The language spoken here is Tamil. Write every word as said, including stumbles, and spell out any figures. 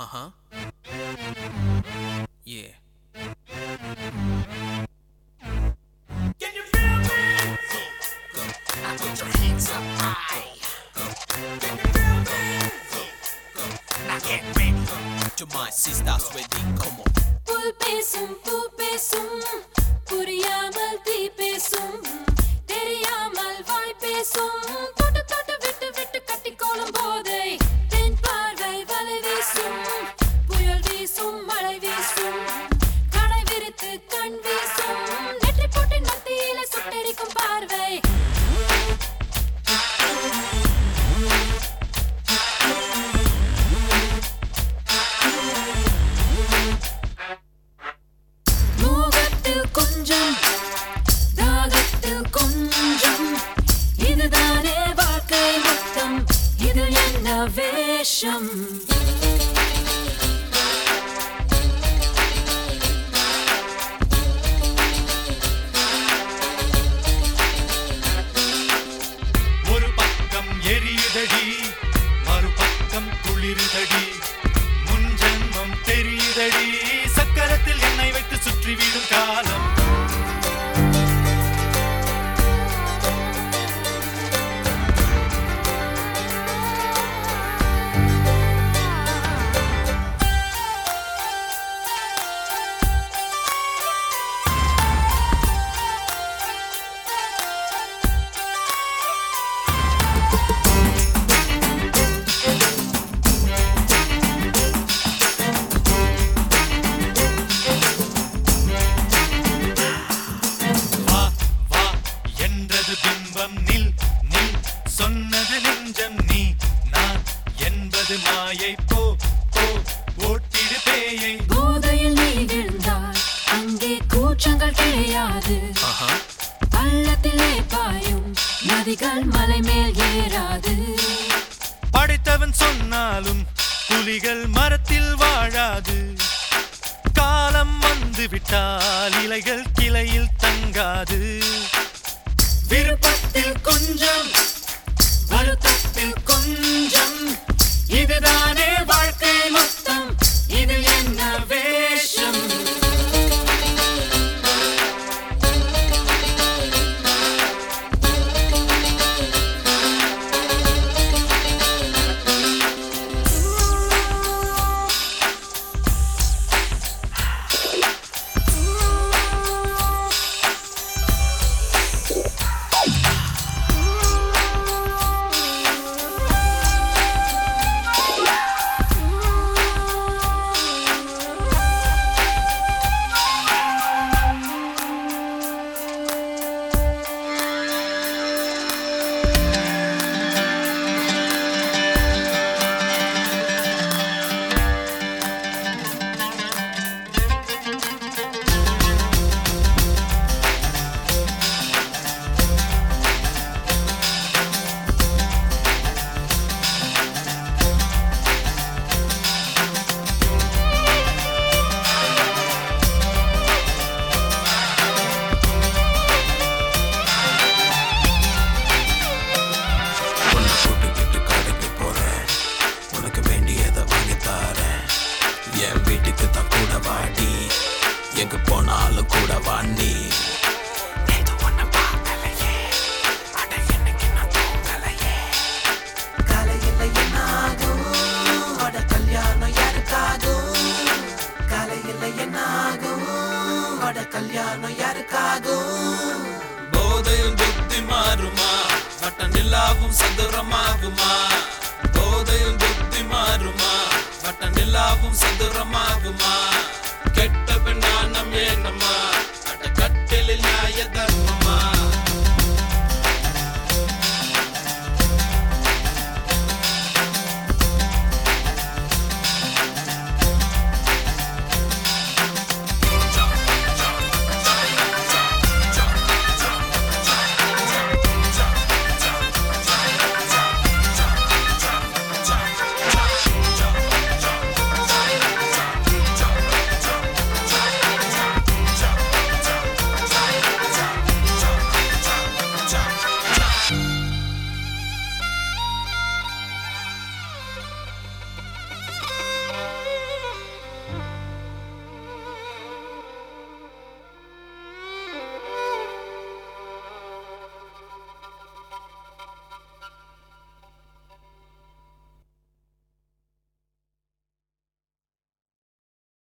Uh-huh. Yeah. Can you feel me? Go, go. Now put your hands up high. Go, can you feel me? Go, go. Now get ready. Put your mind, sisters ready. Come on. புல் பேசும் பூ பேசும் புரியாமல் தீ பேசும் தெரியாமல் வாய் பேசும் தொட்டு தொட்டு விட்டு விட்டு கட்டி கோலம் போதை தென் பார்வை வலை வீசும் புயல் வீசும் மழை வீசும் கடை விரித்து கண் வீசும் நெற்றி போட்டின் மத்தியில சுட்டெரிக்கும் பார்வை வேஷம் ஒரு பக்கம் எரியுதடி மறுபக்கம் குளிருதடி முன் ஜென்மம் தெரியுதடி சக்கரத்தில் எண்ணெய் வைத்து சுற்றிவிடும் காலம் நில் நில் சொன்னது நெஞ்சம் நீ நான் என்பது மாயை போ போ ஓட்டிடு பேயை போதையில் நீ விழுந்தால் அங்கே கூச்சங்கள் கிடையாது பள்ளத்திலே பாயும் நதிகள் மலை மேல் ஏறாது படைத்தவன் சொன்னாலும் புலிகள் மரத்தில் வாழாது காலம் வந்து விட்டால் இலைகள் கிளையில் தங்காது விருப்பத்தில் கொஞ்சம் வருத்தத்தில் கொஞ்சம் இதுதானே வாழ்க்கை மொத்தம் இது என்ன வேஷம் எங்க போனாலும் கூட வாணி ஏதோ ஒன்ன பார்க்கலையே அட எனக்கு நான் தூங்கலையே காலையில் என்னாகும் அட கல்யாணம் யாருக்காகும் காலையில் என்னாகும் அட கல்யாணம் யாருக்காகும் போதையில் புத்தி மாறுமா வட்ட நிலாவும் சதுரமாகுமா போதையில் புத்தி மாறுமா வட்ட நிலாவும் சதுரமாகுமா கெட்ட பெண்ணானம் ஏனம்மா